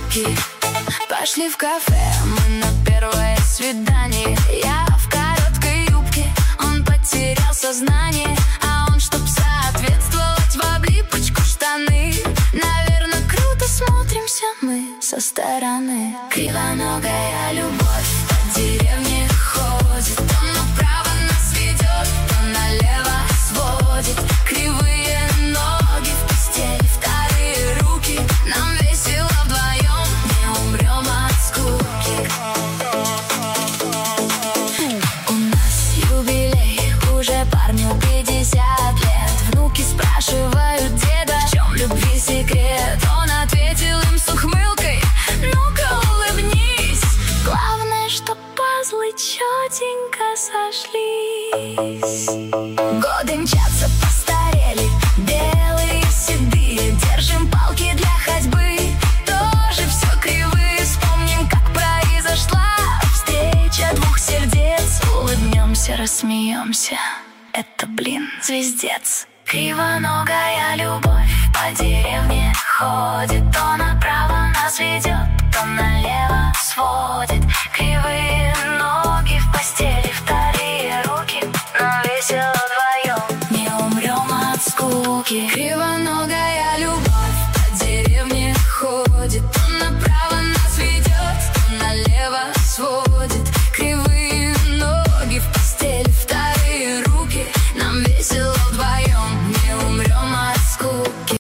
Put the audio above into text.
руки. Пошли в кафе, мы на первое свидание. Я в короткой юбке, он потерял сознание. А он, чтоб соответствовать, в облипочку штаны. Наверное, круто смотримся мы со стороны. Кривоногая любовь по деревне ходит, то направо нас ведет, то налево сводит. Кривые ноги в постели, вторые руки. Нам весело вдвоем, не умрем от скуки. У нас юбилей, уже парню 50 лет. Внуки спрашивают деда, в чем любви секрет. Он ответил им с ухмылкой: ну-ка улыбнись. Главное, что пазлы четенько сошлись. Годы мчатся, постарели, белые, седые. Держим палки для ходьбы, тоже все кривые. Вспомним, как произошла встреча двух сердец. Улыбнемся, рассмеемся, это, блин, звездец. Кривоногая любовь по деревне ходит, то направо нас ведет, то налево сводит. Кривые